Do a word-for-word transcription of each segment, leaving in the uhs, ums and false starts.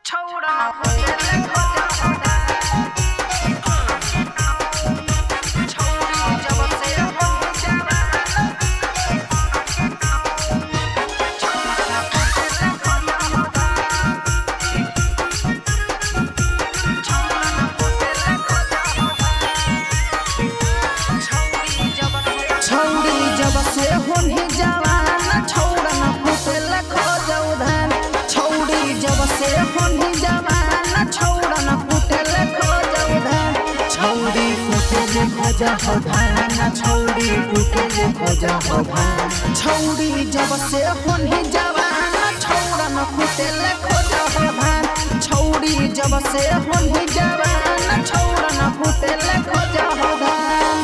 छोड़ा ना बोले खोजा होता छोड़ी जब से हो जावा छोड़ा ना बोले खोजा होता छोड़ा ना बोले खोजा होता छोड़ी जब से छोड़ी जब से हो जावा छोड़ा ना बोले खोजा उधान छोड़ी जब से होनी जवाना छोड़ा ना फुटेले खोजा उधान छौड़ी फुटेले खोजा हो धान छौड़ी फुटेले खोजा हो धान छौड़ी जब से होनी जवाना छोड़ा ना फुटेले खोजा हो धान छौड़ी जब से होनी जवाना छोड़ा ना फुटेले खोजा हो धान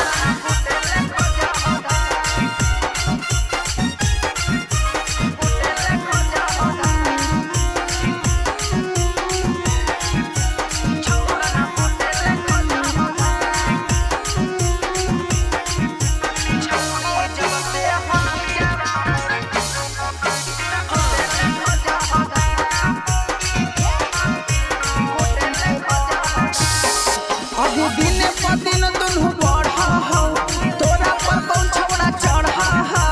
अभी दिन पर दिन दुनू बढ़ा हो तोरा पर कौन छौड़ा चढ़ा हो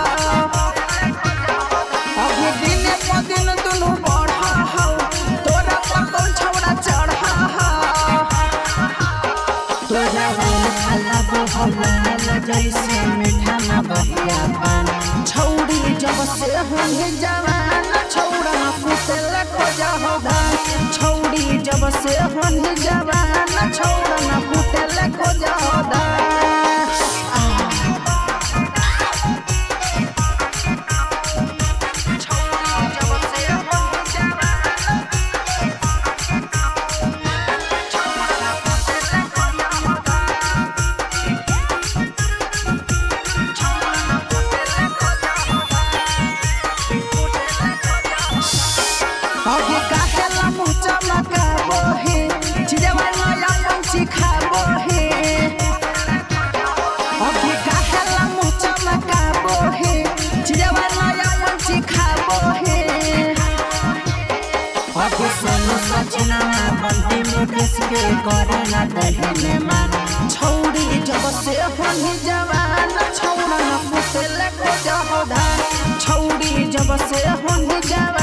अभी दिन पर दिन दुनू बढ़ा हो तोरा पर कौन छौड़ा चढ़ा हो तोरा रोल खाला बहला जैसे मीठा ना बहिया पान छौड़ी जब से होनी जवान छौड़ा ना फुटेले खोजा हो धान छौड़ी जब से होनी जवान छौड़ा ना फुटेले खोजा हो धान छौड़ी जब से होनी जवान छौड़ा ना फुटेले खोजा हो धान छौड़ा ना फुटेले खोजा हो अभी काहेला मुँह चमकाबो हे चिड़वा नया पंछी खाबो हे अभी काहेला मुँह चमकाबो हे चिड़वा नया पंछी खाबो हे अभी सोनू सजना बंटी मुकेश के करे ना दहने मान छौड़ी जब से होनी जवान छौड़ा ना फुटेले खोजा हो धान छौड़ी जब से होनी जवान